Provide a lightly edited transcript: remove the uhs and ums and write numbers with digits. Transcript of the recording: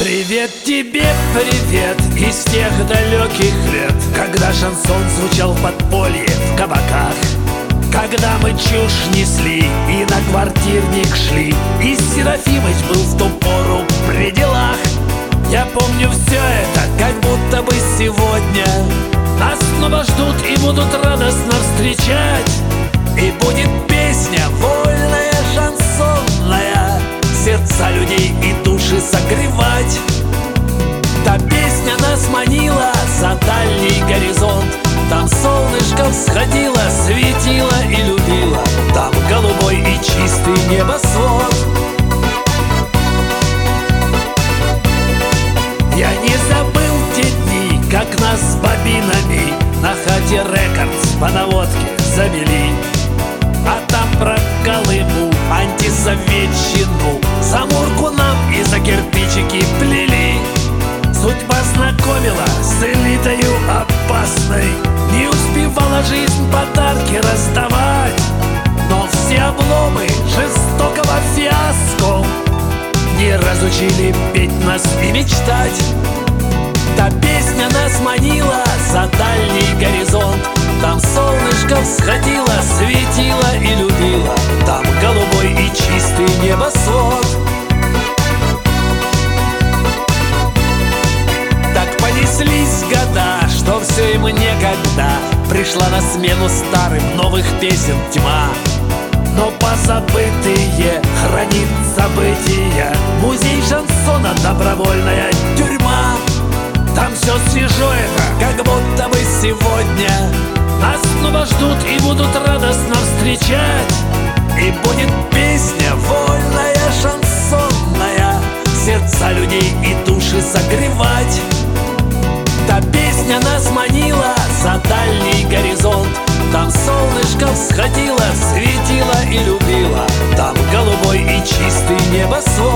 Привет тебе, привет из тех далеких лет, когда шансон звучал в подполье, в кабаках, когда мы чушь несли и на квартирник шли, и Серафимыч был в ту пору при делах. Я помню все это, как будто бы сегодня. Нас снова ждут и будут радостно встречать. И будет песня вольная, шансонная, сердца людей и души согревать. Та песня нас манила за дальний горизонт. Там солнышко всходило, светило и любило. Там голубой и чистый небосвод. Я не забыл те дни, как нас с бобинами на хате Рекордс по наводке завели. А там про Колыму, антисоветчину, Замурку нам и за кирпичики плели. Судьба знакомила с элитою опасной, не успевала жизнь подарки раздавать. Но все обломы жестокого фиаско не разучили петь нас и мечтать. Та песня нас манила за дальний горизонт. Там солнышко всходило, светило и любило. Там голубой и чистый небосвод. Так понеслись года, что все им некогда. Пришла на смену старым новых песен тьма. Но позабытые хранит события музей шансона, добровольная тюрьма. Там все свежо это, как будто бы сегодня. Нас снова ждут и будут радостно встречать. И будет песня вольная, шансонная, сердца людей и души согревать. Та песня нас манила за дальний горизонт. Там солнышко всходило, светило и любило. Там голубой и чистый небосвод.